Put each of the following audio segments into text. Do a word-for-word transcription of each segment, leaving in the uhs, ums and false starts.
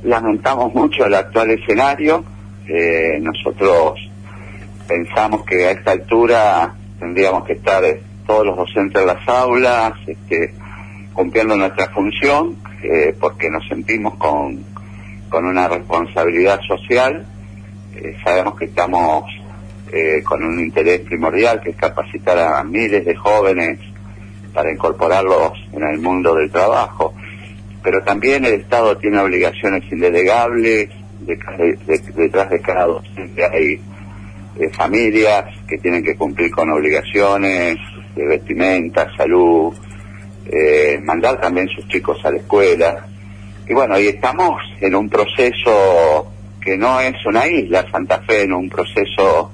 lamentamos mucho el actual escenario. Eh, nosotros pensamos que a esta altura tendríamos que estar eh, todos los docentes en las aulas, este, cumpliendo nuestra función, eh, porque nos sentimos con, con una responsabilidad social. Eh, sabemos que estamos eh, con un interés primordial, que es capacitar a miles de jóvenes para incorporarlos en el mundo del trabajo, pero también el Estado tiene obligaciones indelegables. Detrás de, de, detrás de cada docente hay eh, familias que tienen que cumplir con obligaciones de vestimenta, salud, eh, mandar también sus chicos a la escuela. Y bueno, y estamos en un proceso que no es una isla, Santa Fe, en un proceso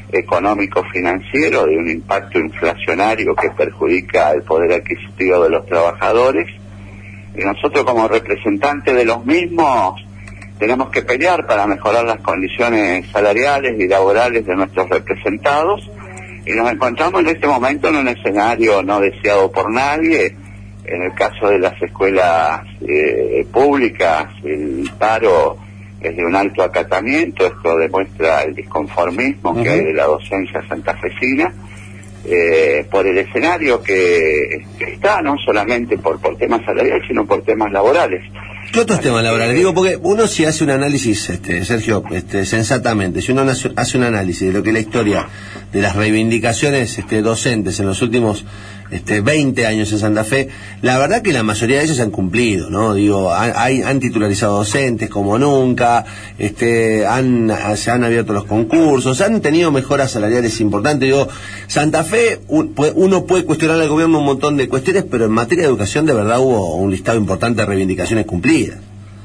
económico-financiero de un impacto inflacionario que perjudica el poder adquisitivo de los trabajadores, y nosotros como representantes de los mismos tenemos que pelear para mejorar las condiciones salariales y laborales de nuestros representados, y nos encontramos en este momento en un escenario no deseado por nadie. En el caso de las escuelas eh, públicas, el paro es de un alto acatamiento. Esto demuestra el disconformismo uh-huh. que hay de la docencia santafesina, eh, por el escenario que, que está, no solamente por, por temas salariales, sino por temas laborales. ¿Qué otros temas laborales? Digo, porque uno si hace un análisis, este, Sergio, este, sensatamente, si uno hace un análisis de lo que es la historia de las reivindicaciones este, docentes en los últimos este, veinte años en Santa Fe, la verdad que la mayoría de ellos se han cumplido, ¿no? Digo, han, hay, han titularizado docentes como nunca, este, han, se han abierto los concursos, han tenido mejoras salariales importantes. Digo, Santa Fe, un, uno puede cuestionar al gobierno un montón de cuestiones, pero en materia de educación de verdad hubo un listado importante de reivindicaciones cumplidas.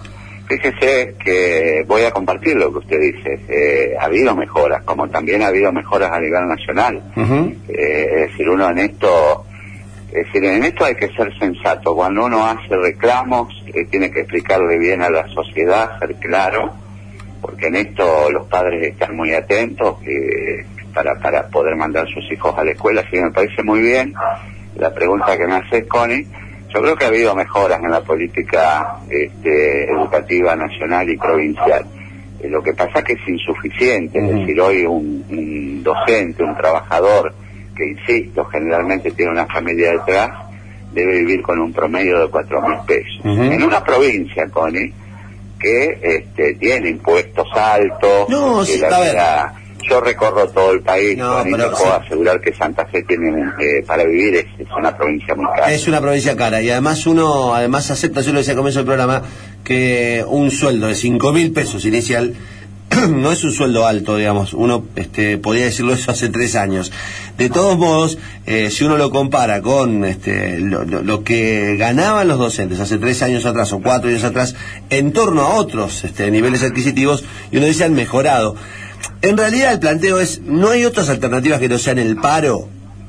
Fíjese que voy a compartir lo que usted dice. Eh, ha habido mejoras, como también ha habido mejoras a nivel nacional. Uh-huh. Eh, es decir, uno en esto, es decir, en esto hay que ser sensato. Cuando uno hace reclamos, eh, tiene que explicarle bien a la sociedad, ser claro, porque en esto los padres están muy atentos eh, para para poder mandar sus hijos a la escuela. Así que me parece muy bien la pregunta que me haces, Connie. Yo creo que ha habido mejoras en la política este, educativa nacional y provincial. Eh, lo que pasa es que es insuficiente. Uh-huh. Es decir, hoy un, un docente, un trabajador, que insisto, generalmente tiene una familia detrás, debe vivir con un promedio de cuatro mil pesos. Uh-huh. En una provincia, Connie, que este, tiene impuestos altos, no, que sí, la vida... Yo recorro todo el país, no, pero, y te puedo sí. asegurar que Santa Fe tiene, eh, para vivir es, es una provincia muy cara. Es una provincia cara, y además uno además acepta, yo lo decía al comienzo del programa, que un sueldo de cinco mil pesos inicial no es un sueldo alto, digamos. Uno este, podría decirlo eso hace tres años. De todos modos, eh, si uno lo compara con este, lo, lo, lo que ganaban los docentes hace tres años atrás o cuatro años atrás, en torno a otros este, niveles adquisitivos, y uno dice han mejorado. En realidad el planteo es, ¿no hay otras alternativas que no sean el paro?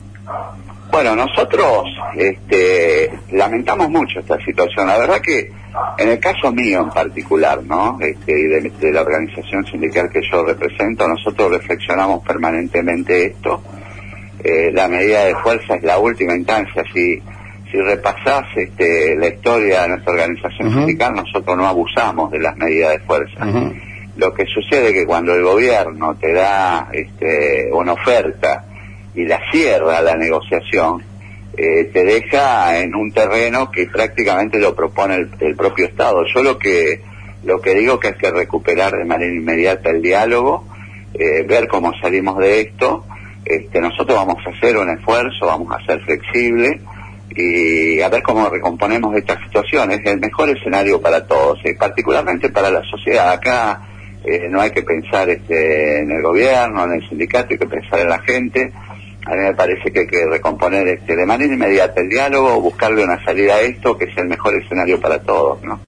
Bueno, nosotros este, lamentamos mucho esta situación. La verdad que en el caso mío en particular, ¿no? Este, y de, de la organización sindical que yo represento, nosotros reflexionamos permanentemente esto. Eh, la medida de fuerza es la última instancia. Si, si repasás este, la historia de nuestra organización uh-huh. sindical, nosotros no abusamos de las medidas de fuerza. Uh-huh. Lo que sucede es que cuando el gobierno te da este, una oferta y la cierra la negociación, eh, te deja en un terreno que prácticamente lo propone el, el propio Estado. Yo lo que lo que digo que hay que recuperar de manera inmediata el diálogo, eh, ver cómo salimos de esto. Este, nosotros vamos a hacer un esfuerzo, vamos a ser flexibles y a ver cómo recomponemos esta situación. Es el mejor escenario para todos, eh, particularmente para la sociedad. Acá Eh, no hay que pensar este, en el gobierno, en el sindicato, hay que pensar en la gente. A mí me parece que hay que recomponer este, de manera inmediata el diálogo, buscarle una salida a esto, que es el mejor escenario para todos, ¿no?